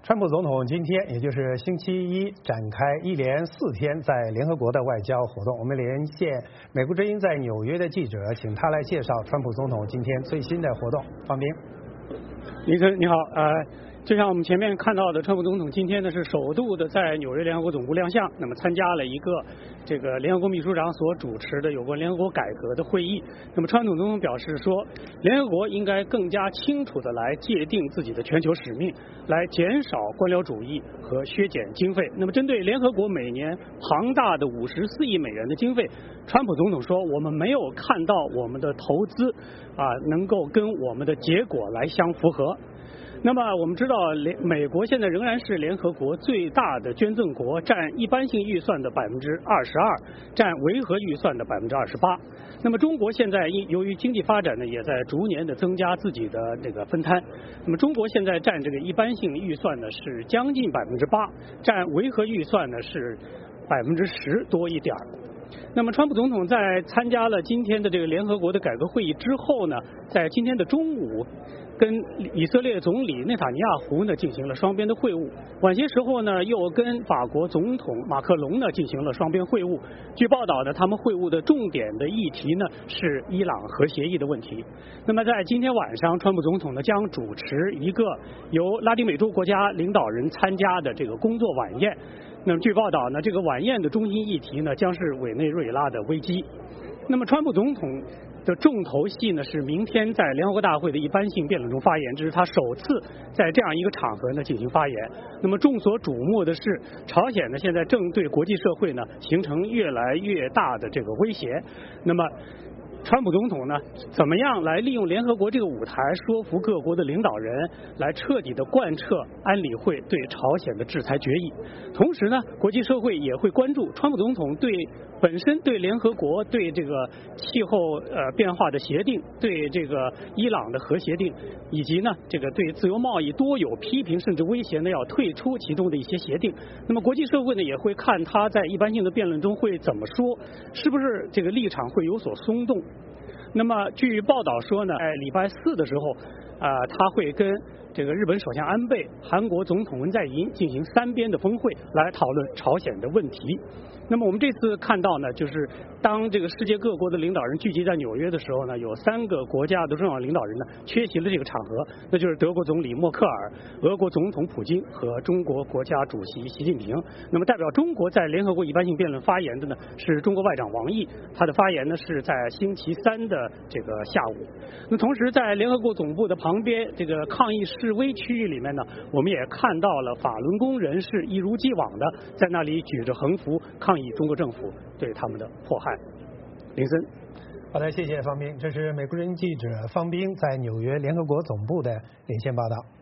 川普总统今天，也就是星期一，展开一连4天在联合国的外交活动。我们连线美国之音在纽约的记者，请他来介绍川普总统今天最新的活动。方斌， 林森你好，就像我们前面看到的，川普总统今天呢是首度的在纽约联合国总部亮相，那么参加了一个这个联合国秘书长所主持的有关联合国改革的会议。那么川普总统表示说，联合国应该更加清楚的来界定自己的全球使命，来减少官僚主义和削减经费。那么针对联合国每年庞大的54亿美元的经费，川普总统说，我们没有看到我们的投资能够跟我们的结果来相符合。那么我们知道，美国现在仍然是联合国最大的捐赠国，占一般性预算的22%，占维和预算的28%。那么中国现在由于经济发展呢，也在逐年的增加自己的这个分摊。那么中国现在占这个一般性预算呢是将近8%，占维和预算呢是10%多一点。那么川普总统在参加了今天的这个联合国的改革会议之后呢，在今天的中午跟以色列总理内塔尼亚胡呢进行了双边的会晤，晚些时候呢又跟法国总统马克龙呢进行了双边会晤。据报道呢，他们会晤的重点的议题呢是伊朗核协议的问题。那么在今天晚上，川普总统呢将主持一个由拉丁美洲国家领导人参加的这个工作晚宴。那么据报道呢，这个晚宴的中心议题呢将是委内瑞拉的危机。那么川普总统的重头戏呢是明天在联合国大会的一般性辩论中发言，这是他首次在这样一个场合呢进行发言。那么众所瞩目的是，朝鲜呢现在正对国际社会呢形成越来越大的这个威胁。那么川普总统呢，怎么样来利用联合国这个舞台，说服各国的领导人，来彻底的贯彻安理会对朝鲜的制裁决议？同时呢，国际社会也会关注川普总统本身对联合国、对这个气候变化的协定、对这个伊朗的核协定，以及呢这个对自由贸易多有批评甚至威胁呢要退出其中的一些协定。那么国际社会呢也会看他在一般性的辩论中会怎么说，是不是这个立场会有所松动。那么据报道说呢，在礼拜4的时候，他会跟这个日本首相安倍、韩国总统文在寅进行3边的峰会，来讨论朝鲜的问题。那么我们这次看到呢，就是当这个世界各国的领导人聚集在纽约的时候呢，有3个国家的重要领导人呢缺席了这个场合，那就是德国总理默克尔、俄国总统普京和中国国家主席习近平。那么代表中国在联合国一般性辩论发言的呢是中国外长王毅，他的发言呢是在星期3的这个下午。那同时在联合国总部的旁边这个抗议示威区域里面呢，我们也看到了法轮功人士一如既往的在那里举着横幅抗议中国政府对他们的迫害。林森， 好的，谢谢方斌。这是美国之音记者方斌在纽约联合国总部的连线报道。